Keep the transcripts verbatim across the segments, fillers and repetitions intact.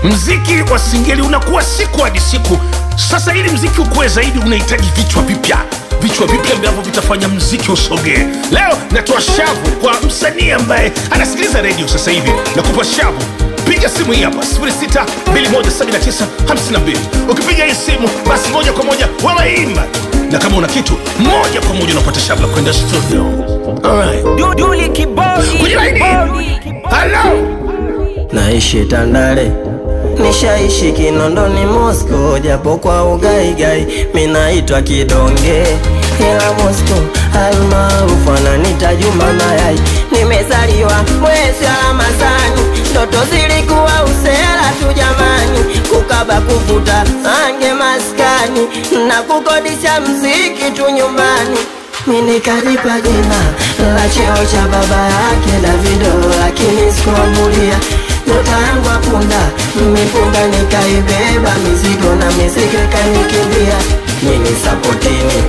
Mziki wa singeli unakuwa siku hadi siku. Sasa ili mziki ukue zaidi unahitaji vichwa vipya. Vichwa vipya ambavyo vitafanya mziki usogee. Leo natoa shavu kwa msanii ambaye anasikiliza radio sasa hivi. Nakupa shavu. Piga simu hii hapa sifuri sita mbili moja saba tisa hamsini na mbili. Ukipiga hii simu basi moja kwa moja wewe imba. Na kama una kitu moja kwa moja unapata shavu la kwenda studio. Alright. Duli kibodi. Hello. Naishi Tandale, nishaishi Kinondoni Moscow, japo kwa ugaigai minaitwa Kidonge, ila Moscow almaarufu ananiita Juma Mayai. Nimezaliwa mwezi wa Ramadhani, ndoto zilikuwa usela tu jamani, kukaba kuvuta ange maskani na kukodisha mziki tu nyumbani. Mimi nikalipa jina la cheo cha baba yake Davido, lakini sikuamulia nyota yangu apunda, mipunda nikaibeba mizigo na mizigo kanikimbia. Nini sapotini,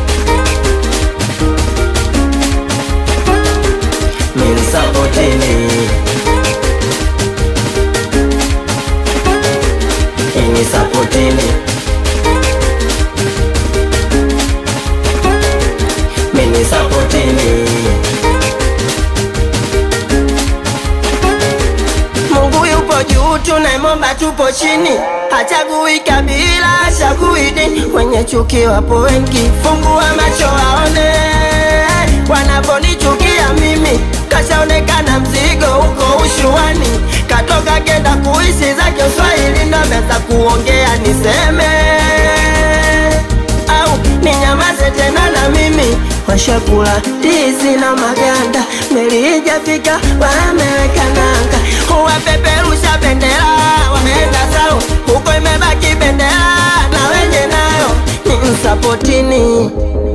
mini sapotini, nini sapotini, mini sapotini. Tunaimomba tupo chini, hachagui kabila, hachagui dini. Wenye chuki wapo wengi, fungua macho waone wanaponichukia mimi. Kashaonekana mzigo huko ushuani, katoka kenda kuishi zake Uswahili, ndo meza kuongea niseme au ninyamaze tena na mimi. Washakula ndizi na maganda, meli ijafika wameweka nanga, wapeperusha bendera wameenda sao, huko imebaki bendera na wenye nayo ni sapotini,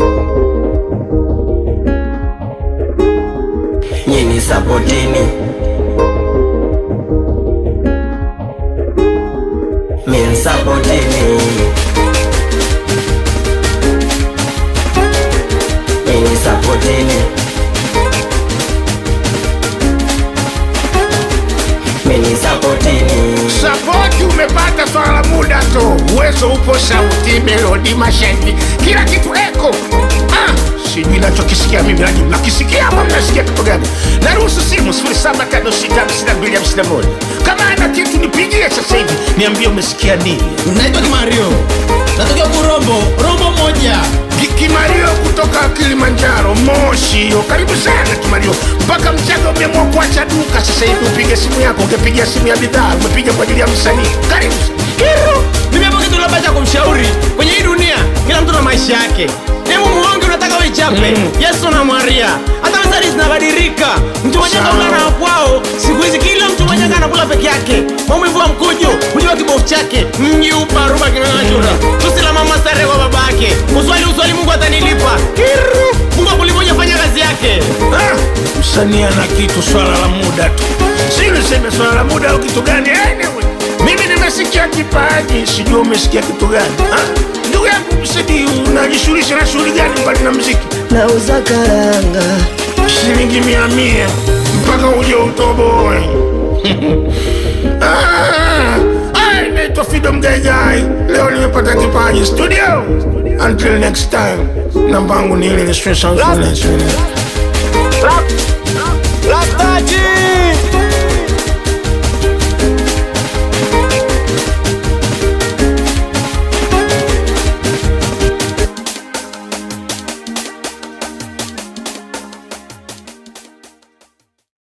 nyini sapotini, min sapotini, nyini sapotini, mini sapotini. Sapoti umepata swala la muda tu. Uwezo upo, sauti, melodi, mashahidi, kila kitu eko. Ah, sijui nachokisikia mimi lakini mnakisikia ama mnasikia kitu gani? Naruhusu simu sifuri saba tano sita hamsini na mbili hamsini na moja. Kama ana kitu nipigie sasa hivi, niambie umesikia nini. Naitwa Kimario, natokea Kurombo, Rombo moja. Kimario kutoka Kilimanjaro, Moshi. Karibu sana Kimario. Mpaka Mchaga umeamua kuacha duka sasa hivi upige simu yako. Ungepigia simu ya bidhaa, umepiga kwa ajili ya msanii. Karibu Kiru, mimi hapo kitu labda kumshauri. Kwenye hii dunia kila mtu na maisha yake. Hebu muonge unataka wewe chape. Mm. Yesu na Maria. Hata methali zinabadilika. Mtu mmoja kaulana kwao. Siku hizi kila mtu mmoja anakula peke yake. Maumivu wa mkojo, unajua kibofu chake. Mji uparuba kinanachura. Tusila mama stare kwa babake. Uswali uswali Mungu atanilipa. Kiru, Mungu akuliponya fanya kazi yake. Ah, msanii ana kitu, swala la muda tu. Si niseme swala la muda au kitu gani? Anyway, mimi nimesikia kipaji, sijui umesikia kitu gani? Ah, ndugu yangu msanii, unajishughulisha na shughuli gani mbali na muziki? Nauza karanga shilingi mia mia mpaka uje utoboe. Ah, I naitwa Fido Mgaigai. Leo nimepata kipaji studio. Until next time, namba yangu ni ile ni stress on